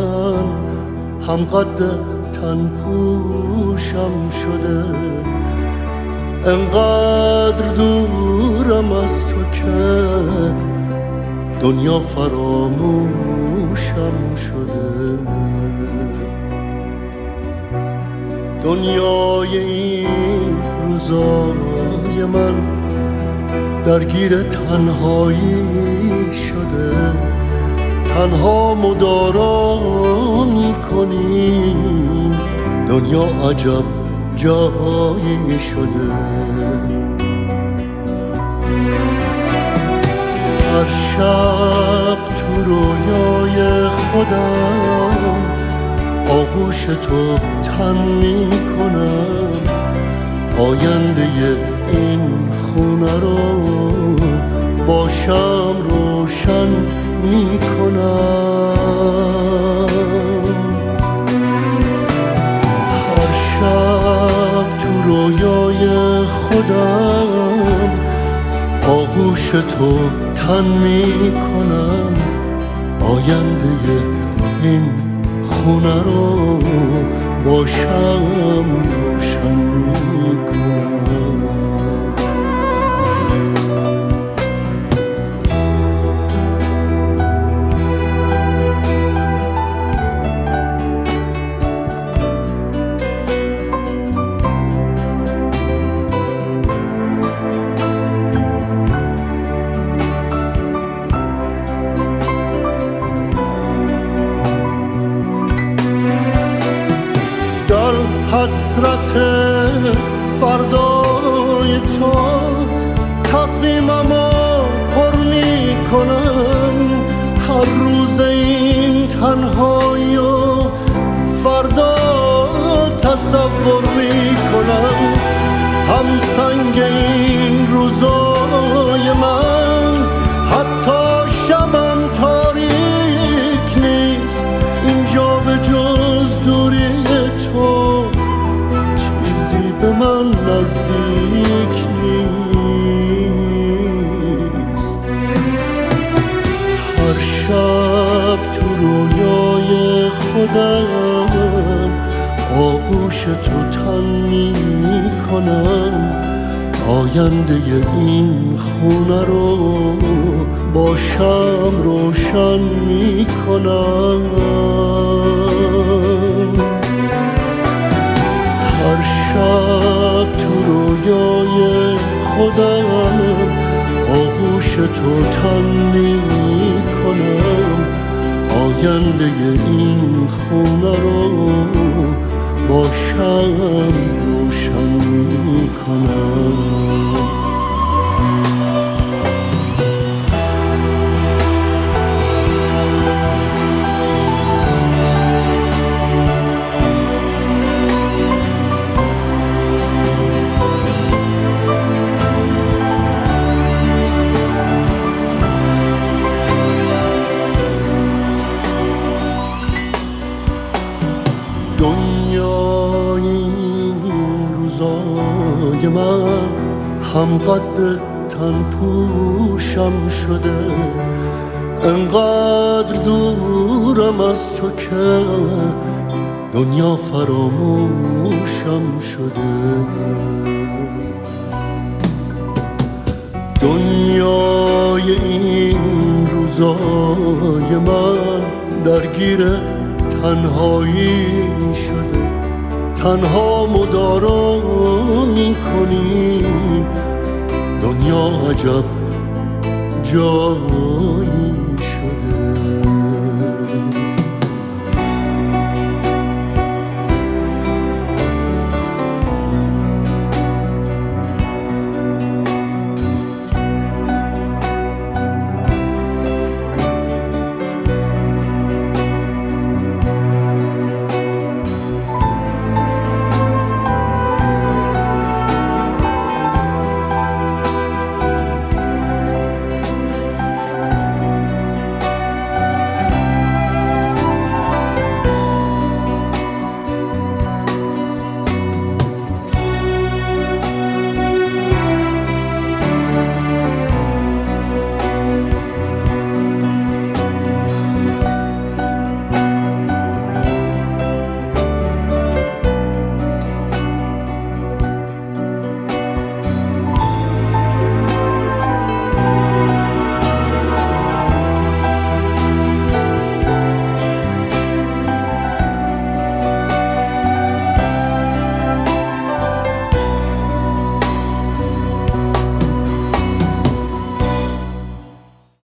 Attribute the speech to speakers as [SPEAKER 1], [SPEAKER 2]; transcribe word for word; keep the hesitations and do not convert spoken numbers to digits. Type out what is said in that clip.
[SPEAKER 1] من هم قد تن پوشم شده، انقدر دورم از تو که دنیا فراموشم شده. دنیای این روزای من درگیر تنهایی شده، تنها مدارا میکنیم، دنیا عجب جایی شده. هر شب تو رویای خودم آغوش تو تن میکنم، آینده این خونه رو باشم روشن میکنم. هر شب تو رویای خودم آغوش تو تن میکنم، آینده این خونه رو باشم روشن میکنم. حسرت فردای تو تقویممو پر میکنم، هر روز این تنهایی و فردا تصور میکنم. هم سنگ این روزای من حتی شبم تاریک نیست، اینجا به جز دوری تو به من نزدیک نیست. هر شب تو رویای خودم آغوش تو تن میکنم، آینده این خونه رو باشم روشن میکنم. هر شب تو رویای خودم آغوش تو تن میکنم، آینده این خونه رو باشم روشن میکنم. دنیای این روزای من هم قد تن پوشم شده، انقدر دورم از تو که دنیا فراموشم شده. دنیای این روزای من درگیر تنهایی شده، تنها مدارا میکنیم، دنیا عجب جایی شده.